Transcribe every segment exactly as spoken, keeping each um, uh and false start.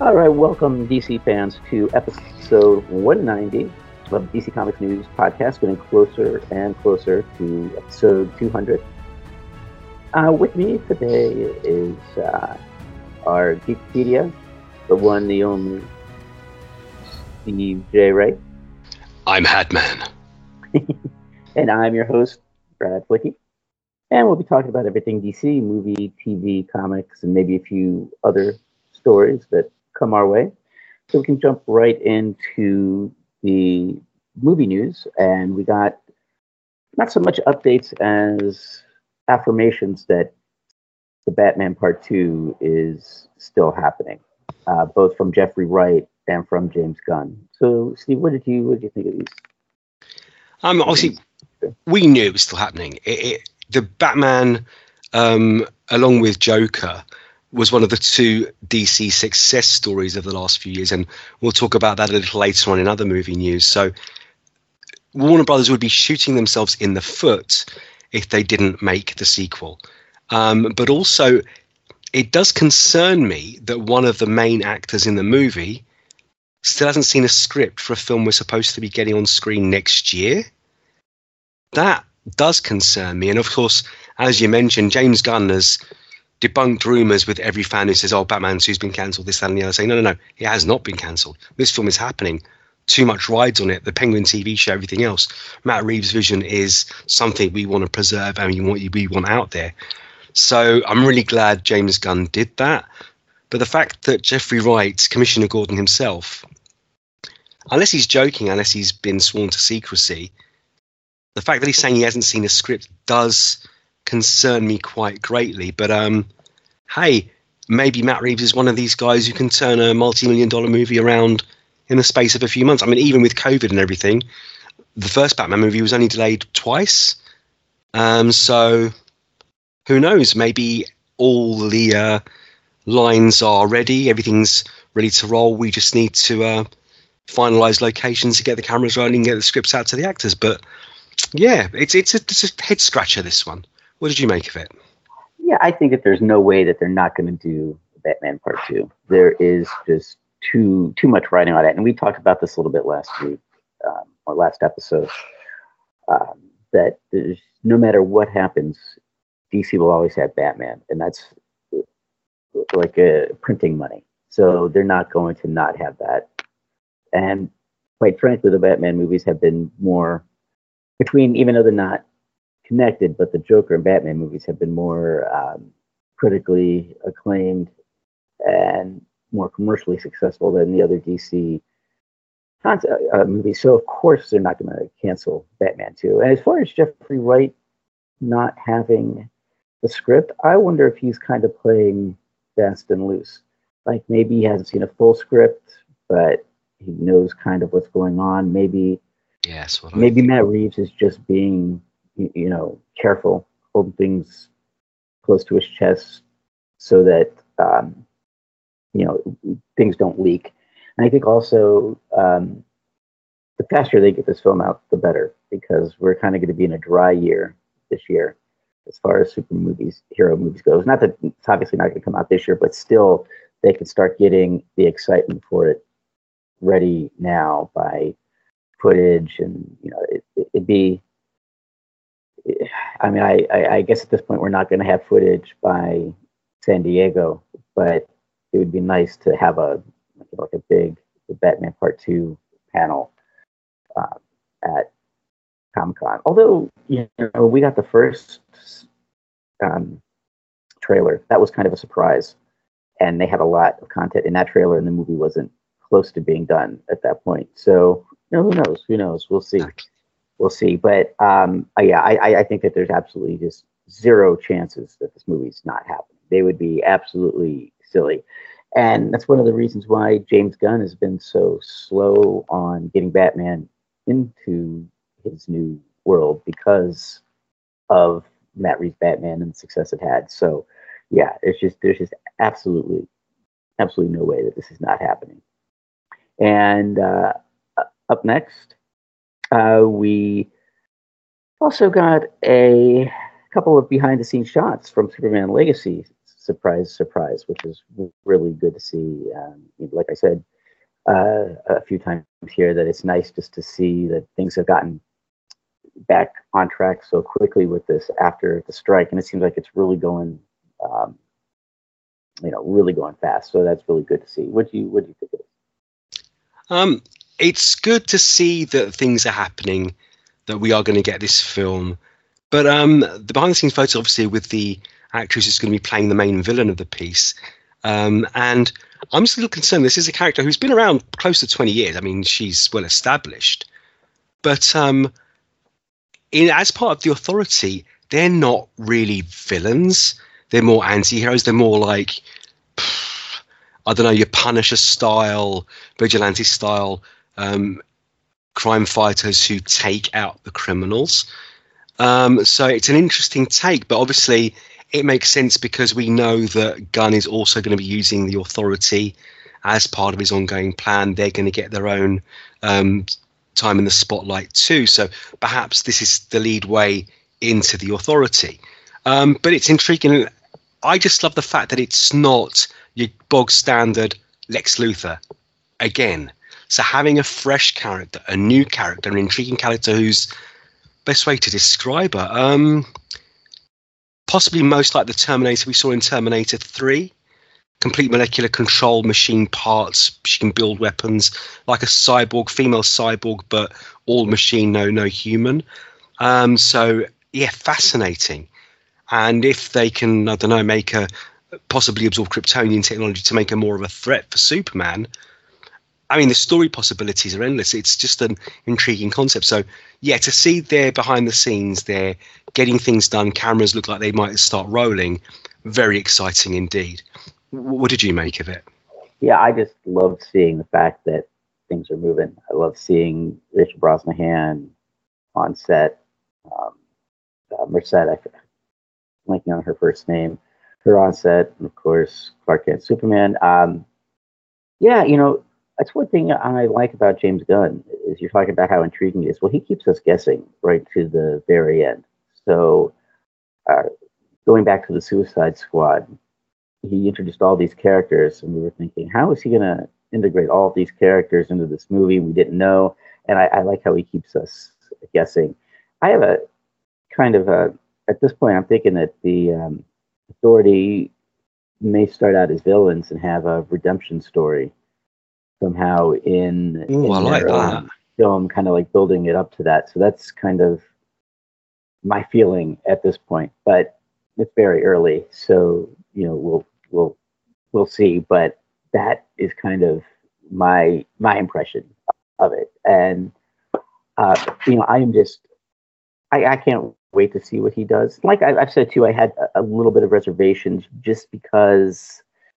All right, welcome D C fans to episode one ninety of D C Comics News Podcast, getting closer and closer to episode two hundred. Uh, with me today is uh, our Geekpedia, the one, the only, Steve J. Wright. I'm Hatman. And I'm your host, Brad Flicky. And we'll be talking about everything D C, movie, T V, comics, and maybe a few other stories that come our way. So we can jump right into the movie news. And we got not so much updates as affirmations that the Batman Part two is still happening, uh, both from Jeffrey Wright and from James Gunn. So, Steve, what did you what did you think of these? Um, obviously, we knew it was still happening. It, it, the Batman, um, along with Joker, was one of the two D C success stories of the last few years, and we'll talk about that a little later on in other movie news. So Warner Brothers would be shooting themselves in the foot if they didn't make the sequel. Um, but also, it does concern me that one of the main actors in the movie still hasn't seen a script for a film we're supposed to be getting on screen next year. That does concern me. And of course, as you mentioned, James Gunn has debunked rumours with every fan who says, oh, Batman two's been cancelled, this, that and the other, saying, no, no, no, it has not been cancelled. This film is happening. Too much rides on it, the Penguin T V show, everything else. Matt Reeves' vision is something we want to preserve and we want, we want out there. So I'm really glad James Gunn did that. But the fact that Jeffrey Wright, Commissioner Gordon himself, unless he's joking, unless he's been sworn to secrecy, the fact that he's saying he hasn't seen a script does concern me quite greatly. But um, hey, maybe Matt Reeves is one of these guys who can turn a multi-million dollar movie around in the space of a few months. I mean, even with COVID and everything, the first Batman movie was only delayed twice. Um, so who knows? Maybe all the uh, lines are ready. Everything's ready to roll. We just need to uh, finalize locations to get the cameras rolling, get the scripts out to the actors. But yeah, it's it's a, it's a head scratcher, this one. What did you make of it? Yeah, I think that there's no way that they're not going to do Batman Part two. There is just too too much writing on it, and we talked about this a little bit last week um, or last episode. Um, that there's, no matter what happens, D C will always have Batman, and that's like a printing money. So they're not going to not have that. And quite frankly, the Batman movies have been more between, even though they're not connected, but the Joker and Batman movies have been more um, critically acclaimed and more commercially successful than the other D C concept, uh, movies. So of course they're not going to cancel Batman two. And as far as Jeffrey Wright not having the script, I wonder if he's kind of playing fast and loose. Like maybe he hasn't seen a full script, but he knows kind of what's going on. Maybe yes, what maybe Matt Reeves is just being, you know, careful, holding things close to his chest so that um, you know, things don't leak. And I think also um, the faster they get this film out, the better, because we're kind of going to be in a dry year this year as far as super movies, hero movies goes. Not that it's obviously not going to come out this year, but still they could start getting the excitement for it ready now by footage, and you know, it, it, it'd be. I mean, I, I, I guess at this point we're not going to have footage by San Diego, but it would be nice to have a like a big Batman Part two panel uh, at Comic-Con. Although, you know, we got the first um, trailer. That was kind of a surprise, and they had a lot of content in that trailer, and the movie wasn't close to being done at that point. So, you know, who knows? Who knows? We'll see. We'll see. But um, yeah, I, I think that there's absolutely just zero chances that this movie's not happening. They would be absolutely silly. And that's one of the reasons why James Gunn has been so slow on getting Batman into his new world, because of Matt Reeves' Batman and the success it had. So yeah, it's just there's just absolutely, absolutely no way that this is not happening. And uh, up next, uh, we also got a couple of behind-the-scenes shots from Superman Legacy surprise, surprise, which is really good to see. Um, like I said uh, a few times here, that it's nice just to see that things have gotten back on track so quickly with this after the strike, and it seems like it's really going, um, you know, really going fast. So that's really good to see. What do you what do you think of it? Um, it's good to see that things are happening, that we are going to get this film. But um, the behind the scenes photo, obviously, with the actress who's going to be playing the main villain of the piece. Um, and I'm just a little concerned. This is a character who's been around close to twenty years. I mean, she's well established. But um, in, as part of the Authority, they're not really villains. They're more anti-heroes. They're more like, I don't know, your Punisher style, vigilante style, um, crime fighters who take out the criminals. Um, so it's an interesting take, but obviously it makes sense because we know that Gunn is also going to be using the Authority as part of his ongoing plan. They're going to get their own um, time in the spotlight too. So perhaps this is the lead way into the Authority. Um, but it's intriguing. I just love the fact that it's not your bog standard Lex Luthor again. So having a fresh character, a new character, an intriguing character who's, best way to describe her, um, possibly most like the Terminator we saw in Terminator three. Complete molecular control, machine parts. She can build weapons like a cyborg, female cyborg, but all machine, no, no human. Um, so yeah, fascinating. And if they can, I don't know, make a possibly absorb Kryptonian technology to make her more of a threat for Superman. I mean, the story possibilities are endless. It's just an intriguing concept. So, yeah, to see there behind the scenes, they're getting things done. Cameras look like they might start rolling. Very exciting indeed. What did you make of it? Yeah, I just love seeing the fact that things are moving. I love seeing Rachel Brosnahan on set. Um, uh, Merced, I'm blanking on her first name. Her on set, and of course, Clark Kent, Superman. Um, yeah, you know, that's one thing I like about James Gunn is you're talking about how intriguing it is. Well, he keeps us guessing right to the very end. So uh, going back to the Suicide Squad, he introduced all these characters, and we were thinking, how is he going to integrate all of these characters into this movie? We didn't know, and I, I like how he keeps us guessing. I have a kind of a, at this point, I'm thinking that the um, Authority may start out as villains and have a redemption story somehow in, Ooh, in I like that film, kind of like building it up to that. So that's kind of my feeling at this point, but it's very early, so you know we'll we'll we'll see. But that is kind of my my impression of it, and uh, you know I am just I, I can't wait to see what he does. Like I, I've said too, I had a, a little bit of reservations just because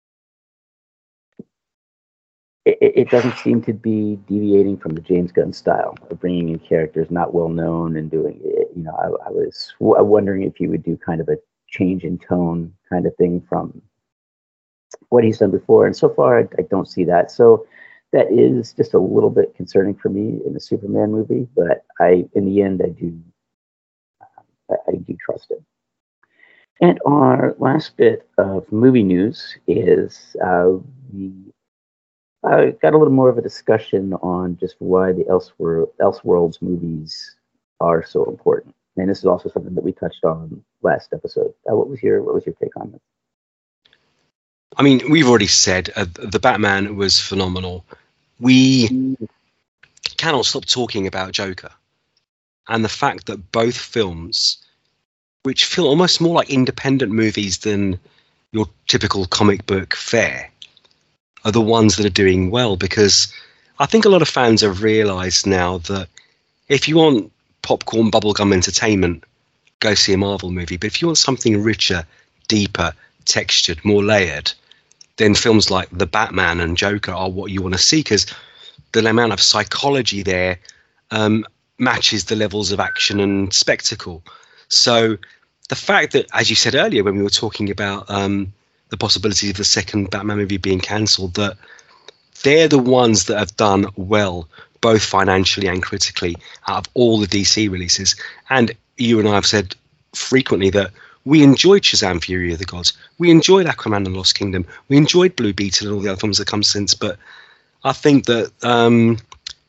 It, it doesn't seem to be deviating from the James Gunn style of bringing in characters not well known and doing it. You know, I, I was w- wondering if he would do kind of a change in tone kind of thing from what he's done before. And so far, I, I don't see that. So that is just a little bit concerning for me in the Superman movie. But I, in the end, I do, uh, I, I do trust him. And our last bit of movie news is uh, the I got a little more of a discussion on just why the Elseworld, Elseworlds movies are so important, and this is also something that we touched on last episode. Uh, what was your What was your take on this? I mean, we've already said uh, the Batman was phenomenal. We cannot stop talking about Joker, and the fact that both films, which feel almost more like independent movies than your typical comic book fare, are the ones that are doing well, because I think a lot of fans have realized now that if you want popcorn bubblegum entertainment, go see a Marvel movie. But if you want something richer, deeper, textured, more layered, then films like The Batman and Joker are what you want to see, because the amount of psychology there um, matches the levels of action and spectacle. So the fact that, as you said earlier, when we were talking about um, the possibility of the second Batman movie being cancelled, that they're the ones that have done well, both financially and critically, out of all the D C releases. And you and I have said frequently that We enjoyed Shazam! Fury of the Gods. We enjoyed Aquaman and Lost Kingdom. We enjoyed Blue Beetle and all the other films that come since. But I think that um,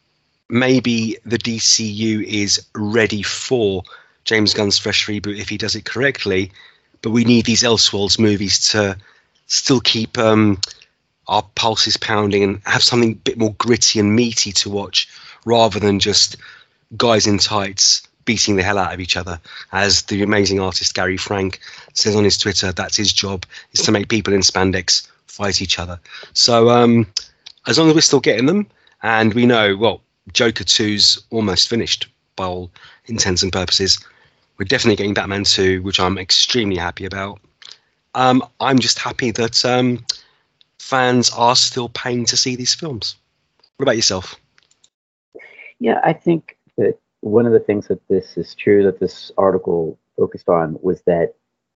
maybe the D C U is ready for James Gunn's fresh reboot if he does it correctly. But we need these Elseworlds movies to still keep um, our pulses pounding and have something a bit more gritty and meaty to watch, rather than just guys in tights beating the hell out of each other. As the amazing artist Gary Frank says on his Twitter, that's his job, is to make people in spandex fight each other. So um, as long as we're still getting them, and we know, well, Joker two's almost finished by all intents and purposes. We're definitely getting Batman two, which I'm extremely happy about. Um, I'm just happy that um, fans are still paying to see these films. What about yourself? Yeah, I think that one of the things that this is true that this article focused on was that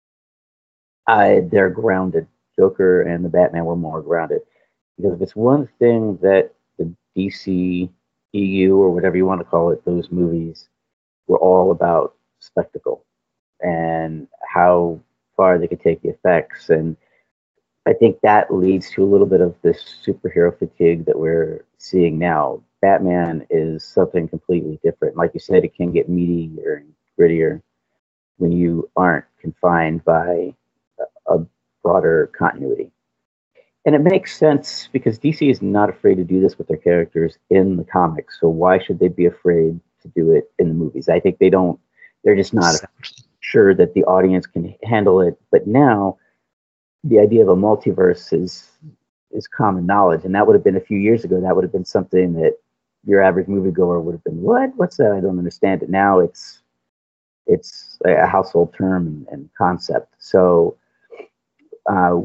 I, they're grounded. Joker and the Batman were more grounded. Because if it's one thing that the D C E U, or whatever you want to call it, those movies were all about spectacle and how far they could take the effects. And I think that leads to a little bit of this superhero fatigue that we're seeing now. Batman is something completely different. Like you said, it can get meatier and grittier when you aren't confined by a broader continuity. And it makes sense because D C is not afraid to do this with their characters in the comics. So why should they be afraid to do it in the movies? I think they don't, they're just not sure that the audience can handle it. But now the idea of a multiverse is is common knowledge. And that would have been a few years ago. That would have been something that your average moviegoer would have been, what? What's that? I don't understand it. Now it's it's a household term and, and concept. So uh,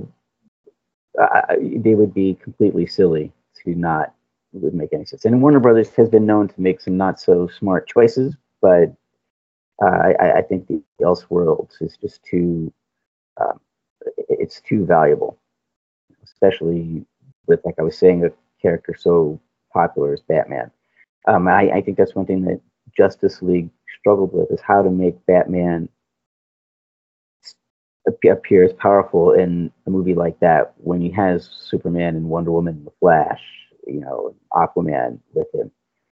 I, they would be completely silly to not, it would make any sense. And Warner Brothers has been known to make some not so smart choices, but uh, I, I think the Elseworlds is just too, um, it's too valuable, especially with, like I was saying, a character so popular as Batman. Um, I, I think that's one thing that Justice League struggled with, is how to make Batman appear as powerful in a movie like that when he has Superman and Wonder Woman and the Flash, you know, Aquaman with him.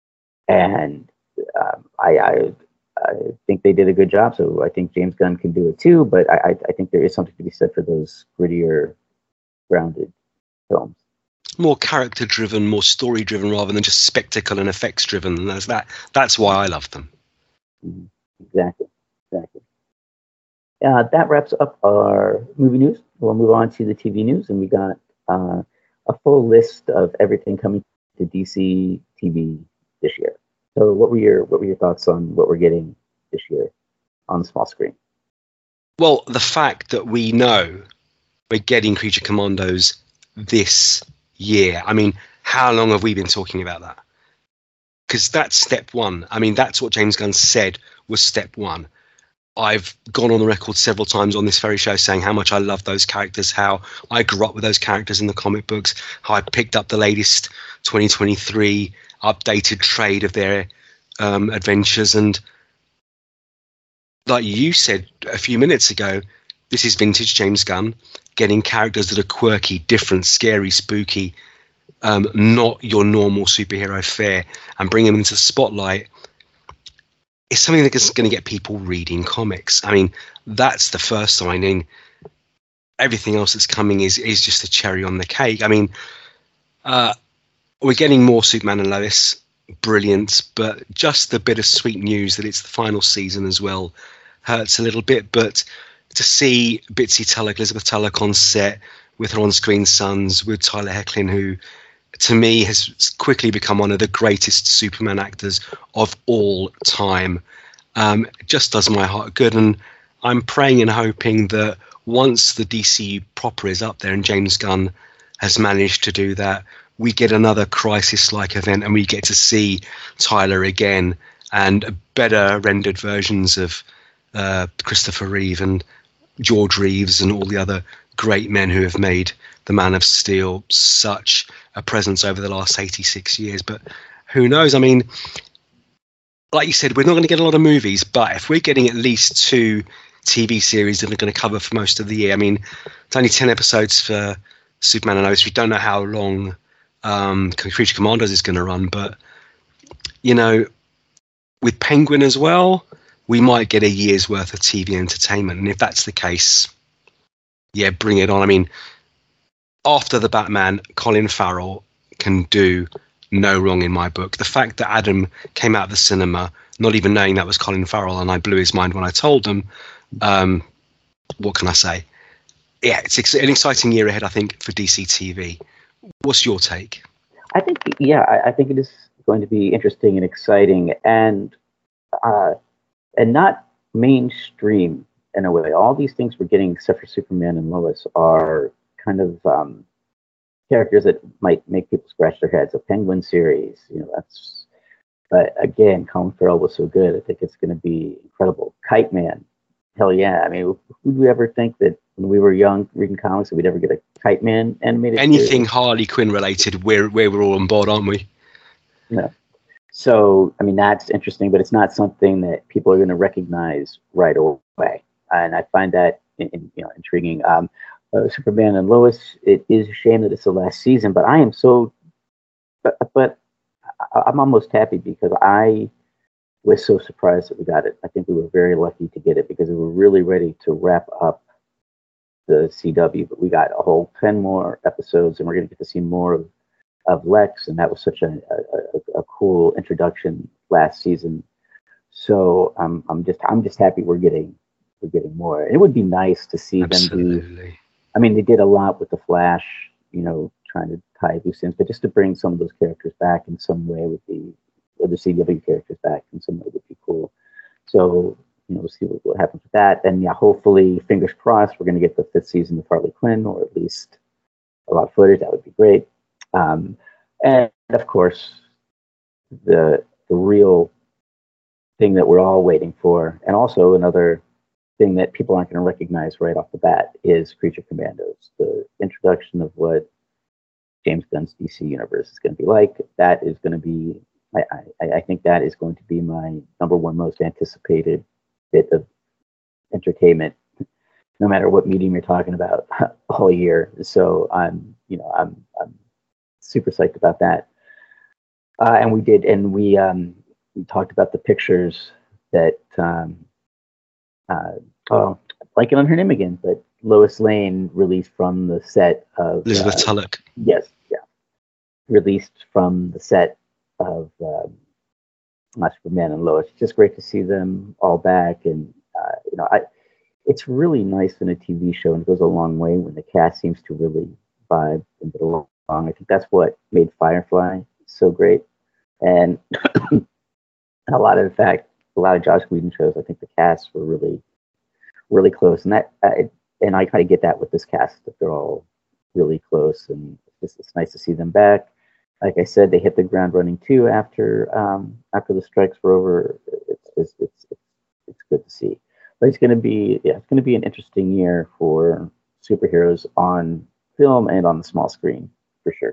And um, I, I I think they did a good job. So I think James Gunn can do it too. But I, I think there is something to be said for those grittier, grounded films. More character driven, more story driven, rather than just spectacle and effects driven. And that's that. That's why I love them. Mm-hmm. Exactly. Exactly. Uh, that wraps up our movie news. We'll move on to the T V news, and we got uh, a full list of everything coming to D C T V this year. So, what were your what were your thoughts on what we're getting this year on the small screen? Well, the fact that we know we're getting Creature Commandos this year. I mean, how long have we been talking about that? Because that's step one. I mean, that's what James Gunn said was step one. I've gone on the record several times on this very show saying how much I love those characters, how I grew up with those characters in the comic books, how I picked up the latest twenty twenty-three updated trade of their um, adventures. And like you said a few minutes ago, this is vintage James Gunn getting characters that are quirky, different, scary, spooky, um, not your normal superhero fare, and bringing them into the spotlight. It's something that's going to get people reading comics. I mean, that's the first signing. Everything else that's coming is is just a cherry on the cake. I mean, uh, we're getting more Superman and Lois, brilliant, but just the bittersweet news that it's the final season as well hurts a little bit. But to see Bitsy Tulloch, Elizabeth Tulloch on set with her on-screen sons, with Tyler Hoechlin, who to me has quickly become one of the greatest Superman actors of all time, um, it just does my heart good. And I'm praying and hoping that once the D C U proper is up there and James Gunn has managed to do that, we get another Crisis-like event and we get to see Tyler again and better rendered versions of uh, Christopher Reeve and George Reeves and all the other great men who have made the Man of Steel such a presence over the last eighty-six years. But who knows? I mean, like you said, we're not going to get a lot of movies, but if we're getting at least two T V series that are going to cover for most of the year. I mean, it's only ten episodes for Superman and Lois. We don't know how long um, Creature Commandos is going to run, but you know, with Penguin as well, we might get a year's worth of T V entertainment. And if that's the case, yeah, bring it on. I mean, after the Batman, Colin Farrell can do no wrong in my book. The fact that Adam came out of the cinema not even knowing that was Colin Farrell, and I blew his mind when I told him, um, what can I say? Yeah, it's ex- an exciting year ahead, I think, for D C T V. What's your take? I think, yeah, I, I think it is going to be interesting and exciting, and uh, and not mainstream in a way. All these things we're getting, except for Superman and Lois, are kind of um, characters that might make people scratch their heads. A Penguin series, you know, that's. But again, Colin Farrell was so good. I think it's going to be incredible. Kite Man, hell yeah! I mean, would we ever think that when we were young reading comics that we'd ever get a Kite Man animated? Anything series? Harley Quinn related, we're we're all on board, aren't we? No. So I mean, that's interesting, but it's not something that people are going to recognize right away, and I find that in, in, you know intriguing. Um, uh, Superman and Lois. It is a shame that it's the last season, but I am so, but but. I'm almost happy because I was so surprised that we got it. I think we were very lucky to get it because we were really ready to wrap up the C W, but we got a whole ten more episodes, and we're going to get to see more of, of Lex, and that was such a, a, a cool introduction last season. So um, I'm just I'm just happy we're getting we're getting more. And it would be nice to see Absolutely. them do. I mean, they did a lot with the Flash, you know, trying to tie loose ends, but just to bring some of those characters back in some way would be, or the C W characters back in some way would be cool. So, you know, we'll see what, what happens with that. And yeah, hopefully, fingers crossed, we're going to get the fifth season of Harley Quinn, or at least a lot of footage. That would be great. Um, and of course, the the real thing that we're all waiting for, and also another thing that people aren't going to recognize right off the bat, is Creature Commandos. The introduction of what James Gunn's D C universe is going to be like. That is going to be, I, I, I think that is going to be my number one most anticipated bit of entertainment, no matter what medium you're talking about, all year. So I'm, you know, I'm, I'm super psyched about that. Uh, and we did, and we um, we talked about the pictures that, um, uh, oh, blanking on her name again, but Lois Lane released from the set of Elizabeth uh, Tulloch. Yes, yeah, released from the set of um, Superman and Lois. Just great to see them all back, and uh, you know, I. It's really nice in a T V show, and it goes a long way when the cast seems to really vibe and get along. I think that's what made Firefly so great, and a lot of, in fact, a lot of Joss Whedon shows, I think the casts were really, really close, and that, uh, and I kind of get that with this cast, that they're all really close, and it's, it's nice to see them back. Like I said, they hit the ground running too after um, after the strikes were over. It's it's it's it's, it's good to see. But it's going to be yeah, it's going to be an interesting year for superheroes on film and on the small screen for sure.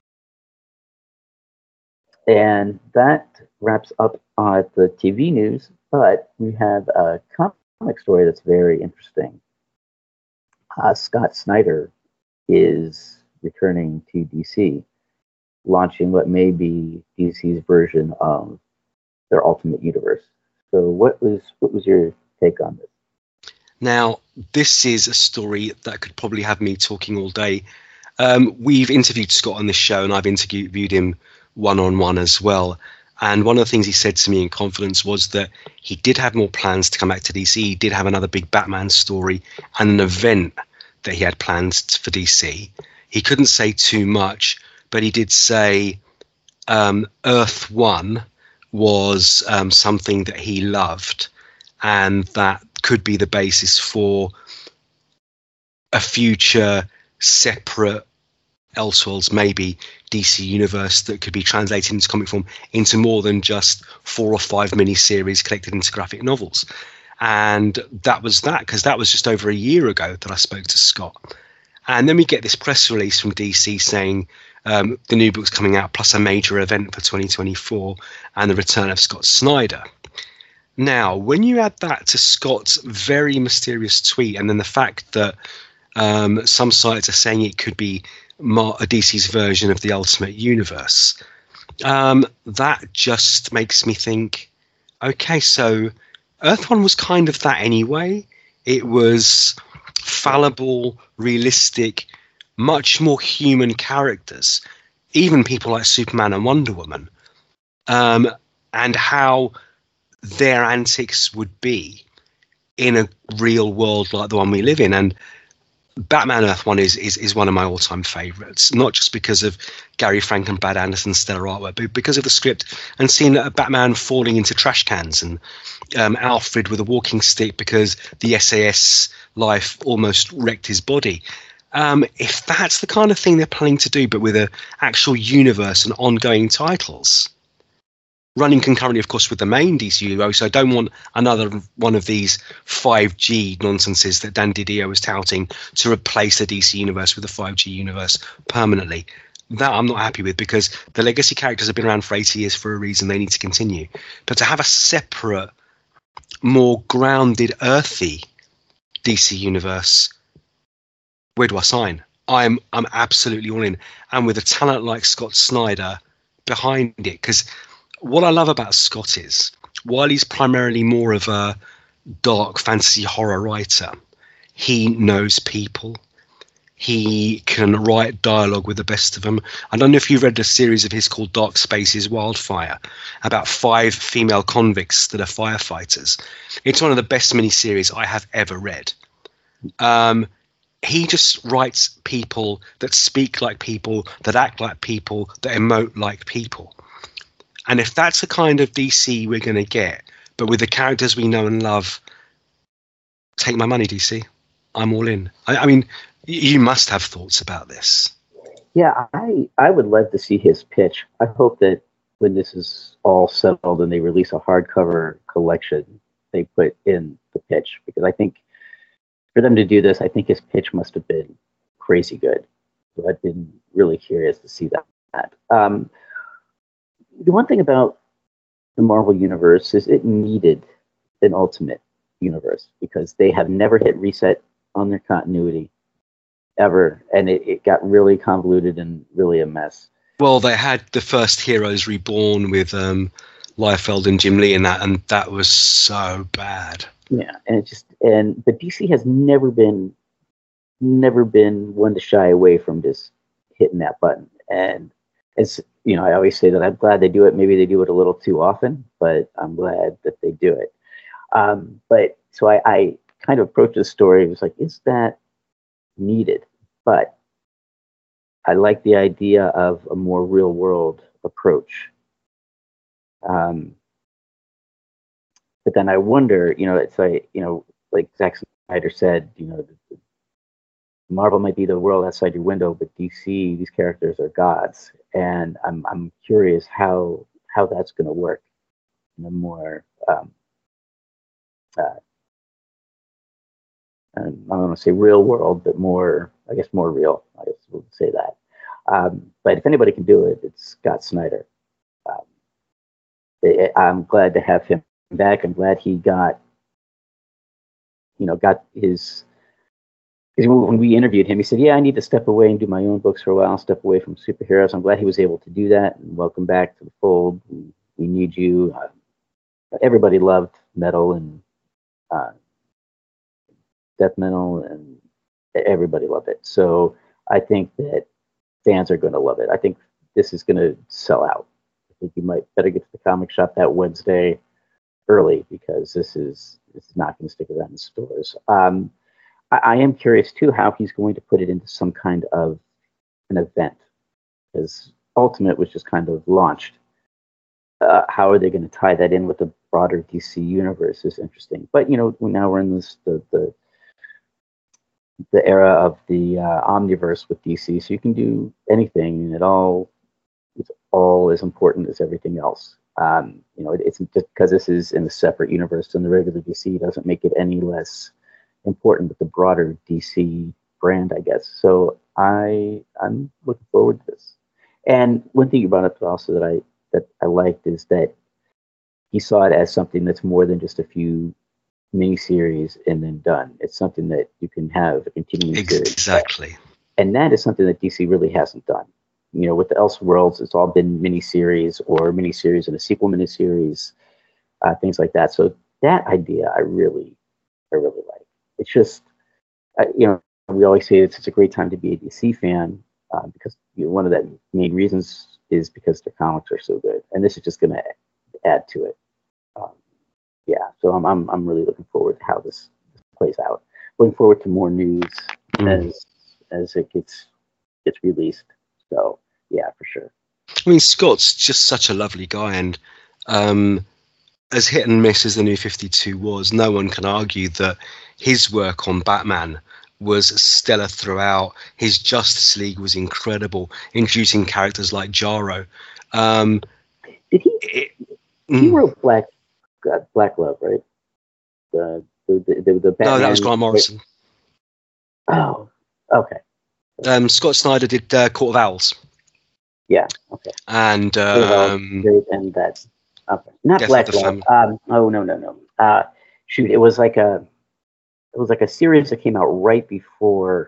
And that wraps up uh, the T V news. But we have a comic story that's very interesting. Uh, Scott Snyder is returning to D C, launching what may be D C's version of their Ultimate Universe. So, what was what was your take on this? Now, this is a story that could probably have me talking all day. Um, we've interviewed Scott on this show, and I've interviewed him one-on-one as well. And one of the things he said to me in confidence was that he did have more plans to come back to D C. He did have another big Batman story and an event that he had planned for D C. He couldn't say too much, but he did say um, Earth One was um, something that he loved, and that could be the basis for a future separate Elseworlds, maybe D C universe that could be translated into comic form into more than just four or five miniseries collected into graphic novels. And that was that, because that was just over a year ago that I spoke to Scott. And then we get this press release from D C saying um, the new book's coming out, plus a major event for twenty twenty-four and the return of Scott Snyder. Now, when you add that to Scott's very mysterious tweet, and then the fact that um, some sites are saying it could be Mar- a D C's version of the Ultimate Universe, um, that just makes me think, okay, so Earth One was kind of that anyway. It was fallible, realistic, much more human characters, even people like Superman and Wonder Woman, um, and how their antics would be in a real world like the one we live in. And Batman Earth One is, is is one of my all-time favorites, not just because of Gary Frank and Brad Anderson's stellar artwork, but because of the script and seeing a Batman falling into trash cans, and um, Alfred with a walking stick because the S A S life almost wrecked his body. Um, if that's the kind of thing they're planning to do, but with an actual universe and ongoing titles, running concurrently, of course, with the main D C U, so I don't want another one of these five G nonsenses that Dan Didio was touting to replace the D C universe with the five G universe permanently. That I'm not happy with, because the legacy characters have been around for eighty years for a reason. They need to continue. But to have a separate, more grounded, earthy D C universe, where do I sign? I'm I'm absolutely all in. And with a talent like Scott Snyder behind it, because what I love about Scott is, while he's primarily more of a dark fantasy horror writer, he knows people. He can write dialogue with the best of them. I don't know if you've read a series of his called Dark Spaces Wildfire, about five female convicts that are firefighters. It's one of the best miniseries I have ever read. Um, he just writes people that speak like people, that act like people, that emote like people. And if that's the kind of D C we're going to get, but with the characters we know and love, take my money, D C. I'm all in. I, I mean, you must have thoughts about this. Yeah, I, I would love to see his pitch. I hope that when this is all settled and they release a hardcover collection, they put in the pitch. Because I think for them to do this, I think his pitch must have been crazy good. So I've been really curious to see that. Um, The one thing about the Marvel Universe is it needed an Ultimate Universe, because they have never hit reset on their continuity ever, and it, it got really convoluted and really a mess. Well, they had the first Heroes Reborn with um, Liefeld and Jim Lee in that, and that was so bad. Yeah, and it just and but D C has never been never been one to shy away from just hitting that button. And it's, you know, I always say that I'm glad they do it. Maybe they do it a little too often, but I'm glad that they do it. Um, but so I, I kind of approached the story. It was like, is that needed? But I like the idea of a more real world approach. Um, but then I wonder, you know, it's like, you know, like Zack Snyder said, you know, Marvel might be the world outside your window, but D C, these characters are gods. And I'm I'm curious how how that's going to work in a more um, uh, I don't want to say real world, but more, I guess, more real. I guess we'll say that. Um, but if anybody can do it, it's Scott Snyder. Um, it, I'm glad to have him back. I'm glad he got, you know, got his. Because when we interviewed him, he said, "Yeah, I need to step away and do my own books for a while, step away from superheroes." I'm glad he was able to do that. And welcome back to the fold. We, we need you. Uh, everybody loved metal and uh, death metal, and everybody loved it. So I think that fans are going to love it. I think this is going to sell out. I think you might better get to the comic shop that Wednesday early, because this is this is not going to stick around in stores. Um, I am curious too how he's going to put it into some kind of an event, because Ultimate was just kind of launched. Uh, how are they going to tie that in with the broader D C universe is interesting. But you know, now we're in this the the, the era of the uh, omniverse with D C, so you can do anything, and it all it's all as important as everything else. Um, you know, it, it's just because this is in a separate universe than the regular D C doesn't make it any less important with the broader D C brand, I guess. So I I'm looking forward to this. And one thing you brought up also that I that I liked is that he saw it as something that's more than just a few miniseries and then done. It's something that you can have a continuing series. Exactly. And that is something that D C really hasn't done. You know, with the Elseworlds, it's all been miniseries or miniseries and a sequel miniseries, uh, things like that. So that idea, I really, I really like. It's just, uh, you know, we always say it's, it's a great time to be a D C fan uh, because you know, one of the main reasons is because their comics are so good, and this is just going to add to it. Um, yeah, so I'm I'm I'm really looking forward to how this, this plays out. Looking forward to more news mm. as as it gets gets released. So yeah, for sure. I mean, Scott's just such a lovely guy, and um, as hit and miss as the New fifty-two was, no one can argue that his work on Batman was stellar throughout. His Justice League was incredible, introducing characters like Jarro. Um, Did he? It, he mm. wrote Black uh, Black Love, right? The the the, the, the Batman. No, that was Grant Morrison. Oh, okay. Um, Scott Snyder did uh, Court of Owls. Yeah. Okay. And um, and that. Okay. Not Death Black Love. Um, oh no no no. Uh, shoot, it was like a. It was like a series that came out right before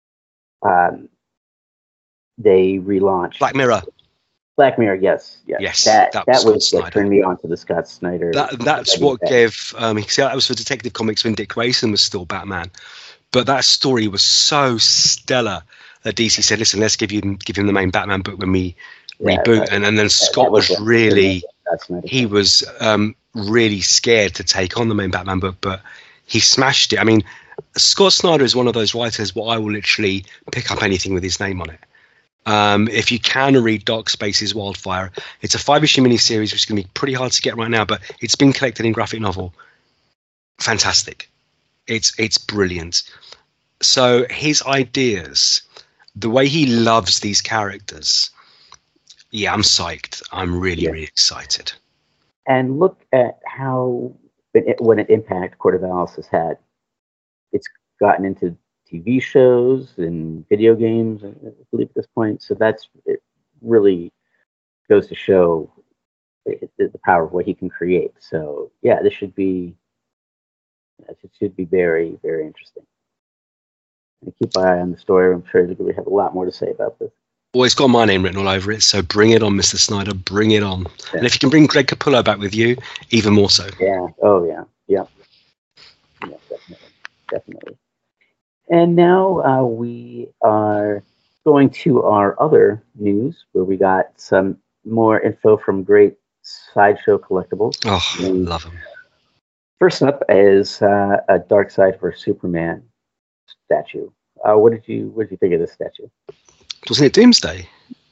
um, they relaunched Black Mirror. Black Mirror, yes, yes. Yes, that that, that was, was what turned me on to the Scott Snyder. That, that's what that. gave. Um, he said that was for Detective Comics when Dick Grayson was still Batman, but that story was so stellar that D C said, "Listen, let's give you give him the main Batman book when we yeah, reboot." That, and, and then Scott that, that was, was really he was um, really scared to take on the main Batman book, but he smashed it. I mean, Scott Snyder is one of those writers where I will literally pick up anything with his name on it. Um, if you can read Dark Spaces Wildfire, it's a five-issue miniseries, which is going to be pretty hard to get right now, but it's been collected in graphic novel. Fantastic. It's it's brilliant. So his ideas, the way he loves these characters, yeah, I'm psyched. I'm really, yeah. really excited. And look at how... It, what an impact Court of Owls has had. It's gotten into T V shows and video games, I believe, at this point. So that's it. Really goes to show it, it, the power of what he can create. So yeah, this should be it should be very, very interesting. And keep an eye on the story. I'm sure we have a lot more to say about this. Well, it's got my name written all over it, so bring it on, Mister Snyder. Bring it on. Yeah. And if you can bring Greg Capullo back with you, even more so. Yeah. Oh, yeah. Yeah. Yeah, definitely. Definitely. And now uh, we are going to our other news, where we got some more info from great Sideshow Collectibles. Oh, and love them. First up is uh, a Darkseid for Superman statue. Uh, what did you What did you think of this statue? Wasn't it Doomsday?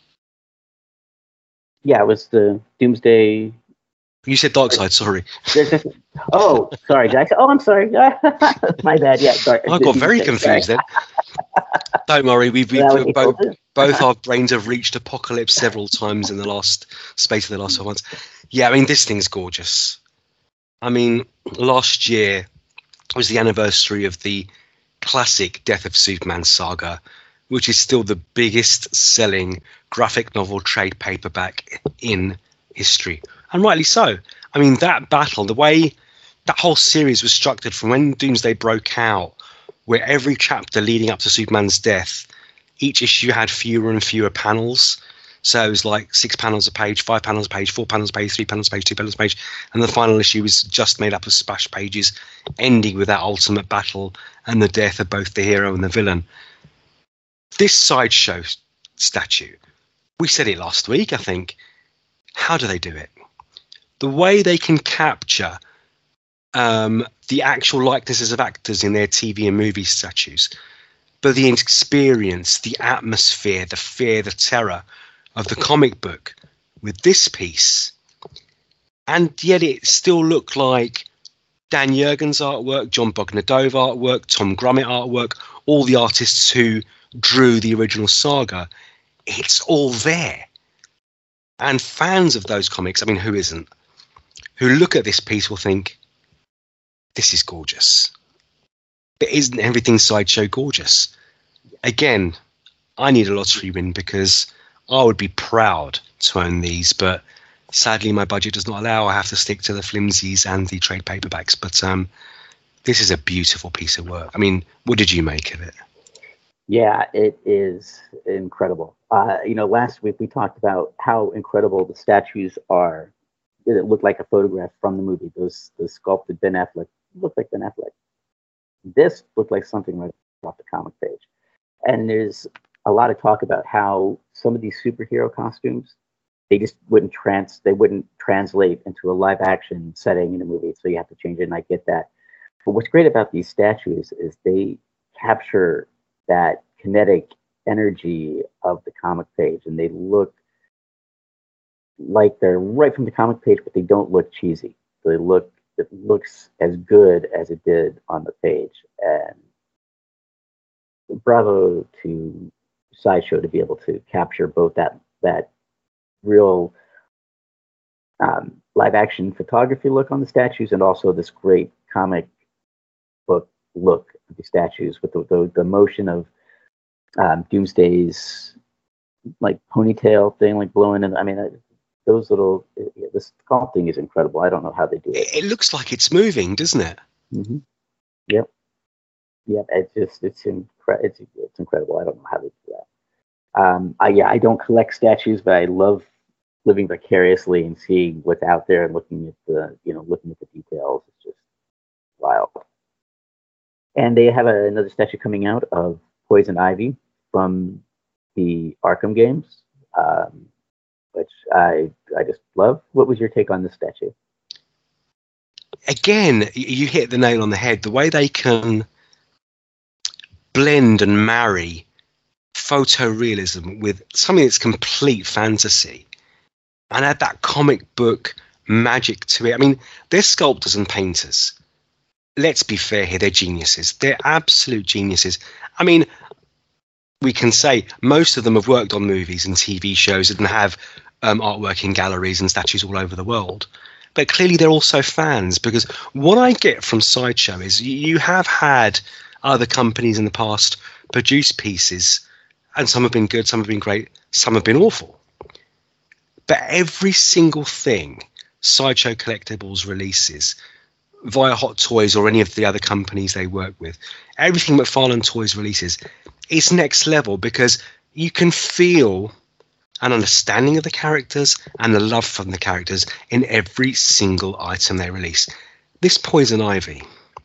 Yeah, it was the Doomsday. You said Darkseid, sorry. Oh, sorry. Did I say, oh, I'm sorry. My bad. Yeah, sorry. I got very confused then. Don't worry, we've, we've, we've both, both our brains have reached apocalypse several times in the last space of the last twelve months. Yeah, I mean, this thing's gorgeous. I mean, last year was the anniversary of the classic Death of Superman saga, which is still the biggest selling graphic novel trade paperback in history. And rightly so. I mean, that battle, the way that whole series was structured from when Doomsday broke out, where every chapter leading up to Superman's death, each issue had fewer and fewer panels. So it was like six panels a page, five panels a page, four panels a page, three panels a page, two panels a page. And the final issue was just made up of splash pages, ending with that ultimate battle and the death of both the hero and the villain. This Sideshow statue, we said it last week, I think. How do they do it? The way they can capture um, the actual likenesses of actors in their T V and movie statues, but the experience, the atmosphere, the fear, the terror of the comic book with this piece, and yet it still looked like Dan Jurgens artwork, John Bogdanove artwork, Tom Grummett artwork, all the artists who drew the original saga. It's all there. And fans of those comics, I mean, who isn't, who look at this piece will think, this is gorgeous. But isn't everything Sideshow gorgeous? Again, I need a lottery win because I would be proud to own these, but Sadly, my budget does not allow. I have to stick to the flimsies and the trade paperbacks. But um, this is a beautiful piece of work. I mean, what did you make of it? Yeah, it is incredible. Uh, you know, last week we talked about how incredible the statues are. It looked like a photograph from the movie. Those the sculpted Ben Affleck looked like Ben Affleck. This looked like something right off the comic page. And there's a lot of talk about how some of these superhero costumes, they just wouldn't trans they wouldn't translate into a live action setting in a movie, so you have to change it, and I get that. But what's great about these statues is they capture that kinetic energy of the comic page, and they look like they're right from the comic page, but they don't look cheesy. They look it looks as good as it did on the page. And bravo to Sideshow to be able to capture both that that real um, live action photography look on the statues, and also this great comic book look of the statues with the the, the motion of um, Doomsday's like ponytail thing, like blowing in. I mean, uh, those little uh, the sculpting is incredible. I don't know how they do it. It, it looks like it's moving, doesn't it? Mm-hmm. Yep. Yep. It's just it's incre- it's it's incredible. I don't know how they do that. Um, I yeah, I don't collect statues, but I love living vicariously and seeing what's out there and looking at the you know looking at the details. It's just wild. And they have a, another statue coming out of Poison Ivy from the Arkham games, um, which I I just love. What was your take on this statue? Again, you hit the nail on the head. The way they can blend and marry photorealism with something that's complete fantasy and add that comic book magic to it. I mean, they're sculptors and painters. Let's be fair here, they're geniuses. They're absolute geniuses. I mean, we can say most of them have worked on movies and T V shows and have um, artwork in galleries and statues all over the world. But clearly they're also fans, because what I get from Sideshow is you have had other companies in the past produce pieces, and some have been good, some have been great, some have been awful. But every single thing Sideshow Collectibles releases via Hot Toys or any of the other companies they work with, everything McFarlane Toys releases is next level, because you can feel an understanding of the characters and the love from the characters in every single item they release. This Poison Ivy,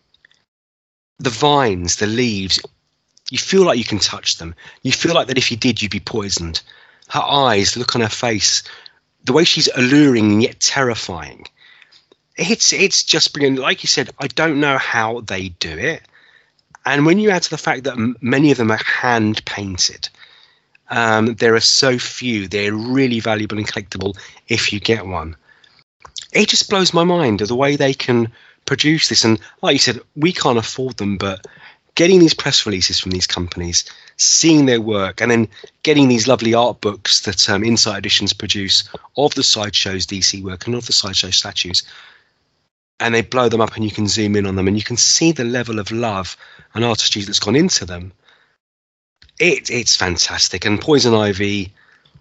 the vines, the leaves, you feel like you can touch them. You feel like that if you did, you'd be poisoned. Her eyes, the look on her face, the way she's alluring and yet terrifying. It's it's just brilliant. Like you said, I don't know how they do it. And when you add to the fact that m- many of them are hand painted, um, there are so few. They're really valuable and collectible if you get one. It just blows my mind the way they can produce this. And like you said, we can't afford them, but getting these press releases from these companies, seeing their work, and then getting these lovely art books that um, Insight Editions produce of the Sideshow's D C work and of the Sideshow statues, and they blow them up and you can zoom in on them and you can see the level of love and artistry that's gone into them. It, it's fantastic. And Poison Ivy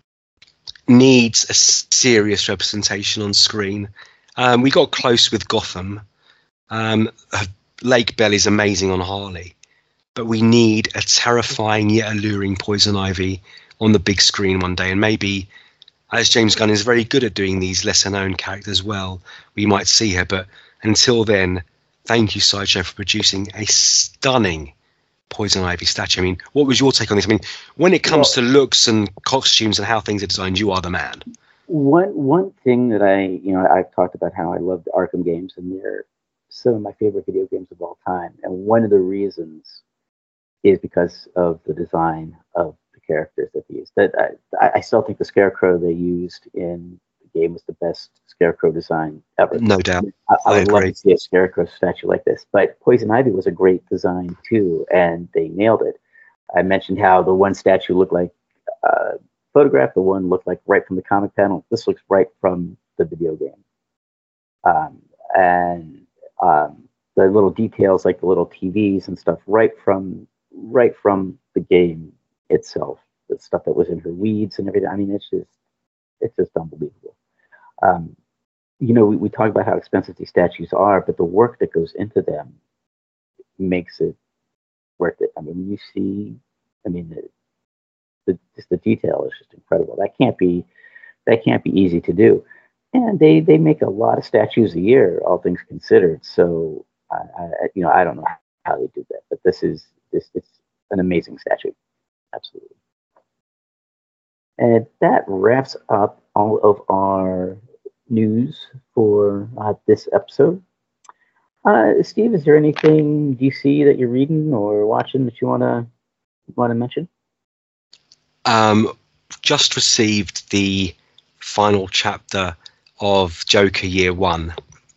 needs a serious representation on screen. Um, we got close with Gotham. Um, Lake Bell is amazing on Harley. But we need a terrifying yet alluring Poison Ivy on the big screen one day. And maybe, as James Gunn is very good at doing these lesser known characters well, we might see her. But until then, thank you, Sideshow, for producing a stunning Poison Ivy statue. I mean, what was your take on this? I mean, when it comes well, to looks and costumes and how things are designed, you are the man. One one thing that I, you know, I've talked about how I love the Arkham games, and they're some of my favorite video games of all time. And one of the reasons is because of the design of the characters that they used. That I, I still think the Scarecrow they used in the game was the best Scarecrow design ever. No doubt. I, I would I love to see a Scarecrow statue like this. But Poison Ivy was a great design too, and they nailed it. I mentioned how the one statue looked like a photograph, the one looked like right from the comic panel. This looks right from the video game. Um, and um, the little details like the little T Vs and stuff right from right from the game itself, the stuff that was in her weeds and everything. I mean, it's just it's just unbelievable. Um, you know, we, we talk about how expensive these statues are, but the work that goes into them makes it worth it. I mean, you see, I mean, the, the just the detail is just incredible. That can't be that can't be easy to do. And they they make a lot of statues a year, all things considered. So I, I you know I don't know how they do that, but this is this it's an amazing statue, absolutely. And that wraps up all of our news for uh, this episode. Uh, Steve, is there anything D C that you're reading or watching that you wanna wanna mention? Um, just received the final chapter of Joker Year One.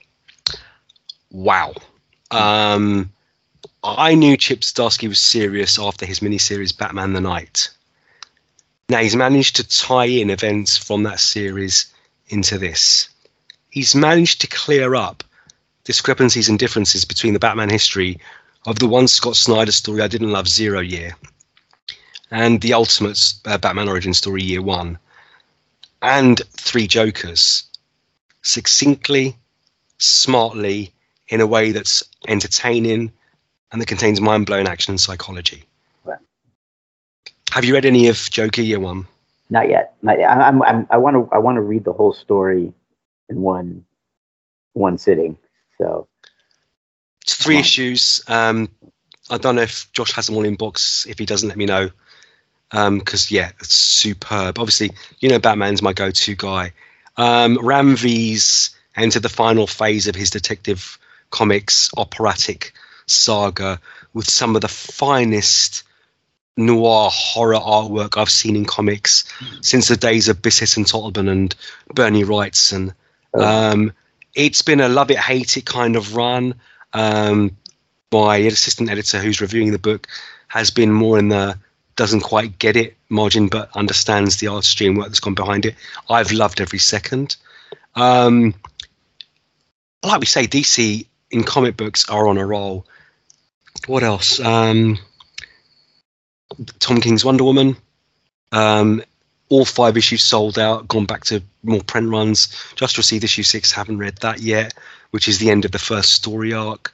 Wow. Um, I knew Chip Zdarsky was serious after his miniseries Batman the Knight. Now he's managed to tie in events from that series into this. He's managed to clear up discrepancies and differences between the Batman history of the one Scott Snyder story I didn't love, Zero Year, and the Ultimate uh, Batman origin story, Year One, and Three Jokers, succinctly, smartly, in a way that's entertaining and that contains mind-blowing action and psychology. Right. Have you read any of Joker Year One? Not yet. Not yet. I'm, I'm, I want to. I want to read the whole story in one, one sitting. So it's three issues. Um, I don't know if Josh has them all in box. If he doesn't, let me know. Because um, yeah, it's superb. Obviously, you know, Batman's my go-to guy. Um, Ram V's entered the final phase of his Detective Comics operatic saga with some of the finest noir horror artwork I've seen in comics since the days of Bisset and Totleben and Bernie Wrightson. Um, it's been a love it, hate it kind of run. Um, my assistant editor who's reviewing the book has been more in the doesn't quite get it margin, but understands the artistry and work that's gone behind it. I've loved every second. Um, like we say, D C in comic books are on a roll. What else? Um, Tom King's Wonder Woman. Um, all five issues sold out, gone back to more print runs. Just received issue six, haven't read that yet, which is the end of the first story arc.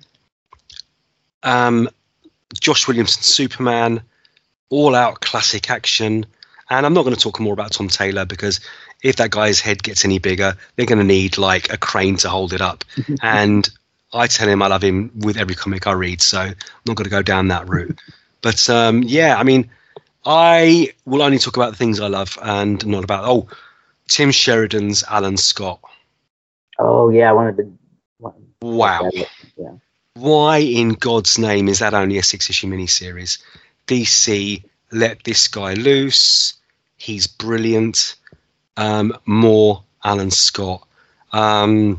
Um, Josh Williamson's Superman, all out classic action. And I'm not going to talk more about Tom Taylor because if that guy's head gets any bigger, they're going to need like a crane to hold it up. And I tell him I love him with every comic I read, so I'm not going to go down that route. But um, yeah, I mean, I will only talk about the things I love and not about, oh, Tim Sheridan's Alan Scott. Oh, yeah, I wanted to. Wow. Yeah. Why in God's name is that only a six-issue miniseries? D C, let this guy loose. He's brilliant. Um, more Alan Scott. Um,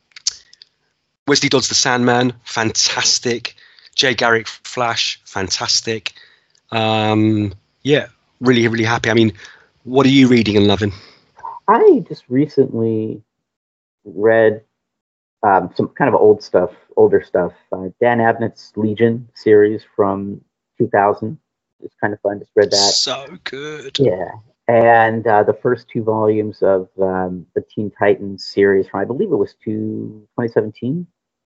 Wesley Dodds the Sandman, fantastic. Jay Garrick Flash, fantastic. Um, yeah, really, really happy. I mean, what are you reading and loving? I just recently read um, some kind of old stuff, older stuff. Uh, Dan Abnett's Legion series from two thousand. It's kind of fun. Just read that. So good. Yeah. And uh, the first two volumes of um, the Teen Titans series from, I believe it was two, twenty seventeen,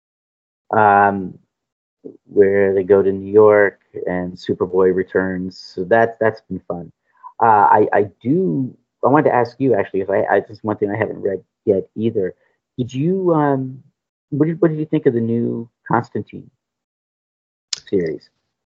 um, where they go to New York and Superboy returns. So that, that's been fun. Uh, I, I do, I wanted to ask you actually, because I, I just one thing I haven't read yet either. Did you, um, what did, what did you think of the new Constantine series?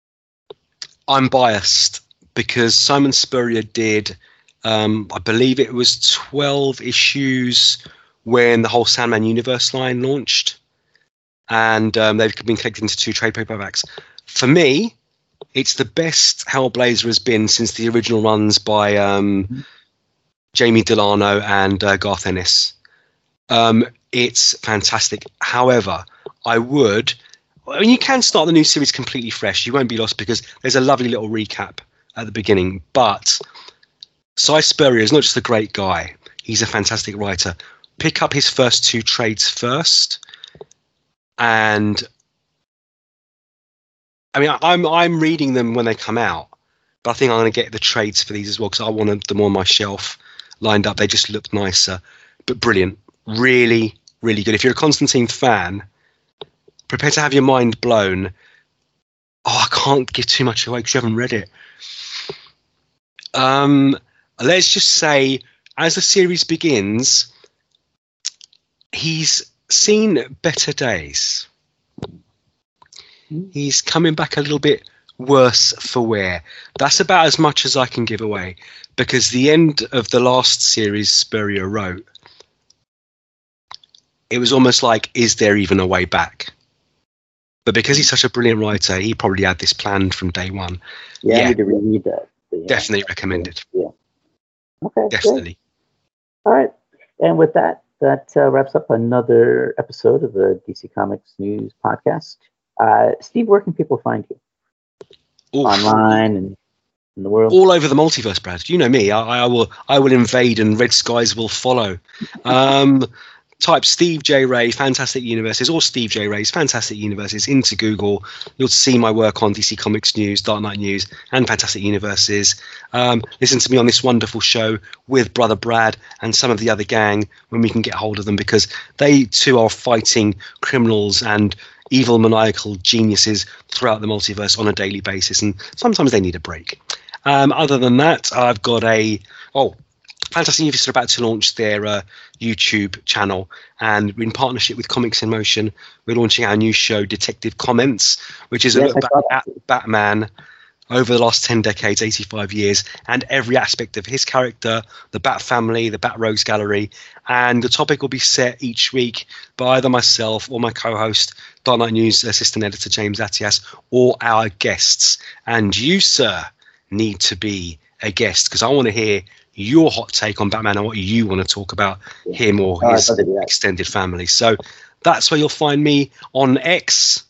I'm biased because Simon Spurrier did, um, I believe it was twelve issues when the whole Sandman Universe line launched. And um, they've been collected into two trade paperbacks. For me, it's the best Hellblazer has been since the original runs by um, mm-hmm. Jamie Delano and uh, Garth Ennis. Um, it's fantastic. However, I would... I mean, you can start the new series completely fresh. You won't be lost because there's a lovely little recap at the beginning. But Si Spurrier is not just a great guy. He's a fantastic writer. Pick up his first two trades first. And I mean, I'm I'm reading them when they come out. But I think I'm going to get the trades for these as well because I wanted them on my shelf lined up. They just look nicer. but brilliant. Really, really good. If you're a Constantine fan, prepare to have your mind blown. Oh, I can't give too much away because you haven't read it. Um, let's just say, as the series begins, he's seen better days. He's coming back a little bit worse for wear. That's about as much as I can give away, because the end of the last series Spurrier wrote, it was almost like, is there even a way back? But because he's such a brilliant writer, he probably had this planned from day one. Yeah, yeah I need to reread that. But, yeah. Definitely recommended. Yeah. Okay. Definitely. Great. All right. And with that, that uh, wraps up another episode of the D C Comics News Podcast. Uh, Steve, where can people find you? Oof. Online and in the world? All over the multiverse, Brad. You know me. I, I will I will invade and red skies will follow. Um, type Steve J. Ray, Fantastic Universes, or Steve J. Ray's Fantastic Universes into Google. You'll see my work on D C Comics News, Dark Knight News, and Fantastic Universes. Um, listen to me on this wonderful show with Brother Brad and some of the other gang when we can get hold of them, because they too are fighting criminals and evil maniacal geniuses throughout the multiverse on a daily basis, and sometimes they need a break. Um, other than that, I've got a oh Fantastic Universe are about to launch their uh, YouTube channel, and in partnership with Comics in Motion, we're launching our new show, Detective Comments, which is a yes, look back at Batman over the last ten decades, eighty-five years, and every aspect of his character, the Bat family, the Bat Rogues Gallery, and the topic will be set each week by either myself or my co-host, Dark Knight News assistant editor James Atias, or our guests. And you, sir, need to be a guest, because I want to hear your hot take on Batman and what you want to talk about him or oh, his extended family. So that's where you'll find me on X.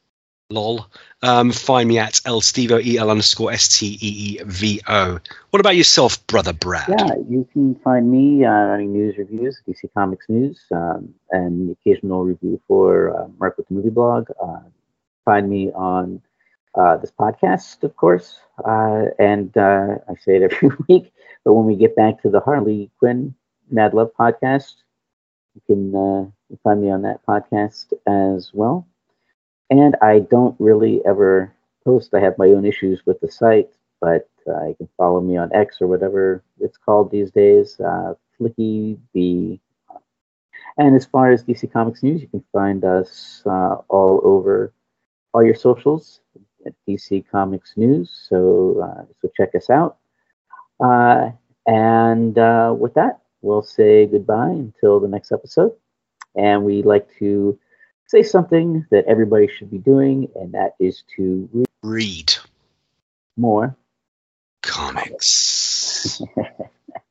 Lol. Um, find me at El Stevo, E L underscore S T E E V O. What about yourself, Brother Brad? Yeah, you can find me uh, running news reviews, D C Comics News, um, and the occasional review for uh, Mark with the Movie Blog. Uh, find me on uh, this podcast, of course, uh, and uh, I say it every week, but when we get back to the Harley Quinn Mad Love podcast, you can uh, find me on that podcast as well. And I don't really ever post. I have my own issues with the site, but uh, you can follow me on X or whatever it's called these days, uh, Flicky B. And as far as D C Comics News, you can find us uh, all over all your socials at D C Comics News. So, uh, so check us out. Uh, and uh, with that, we'll say goodbye until the next episode. And we like to say something that everybody should be doing, and that is to read, read. more comics.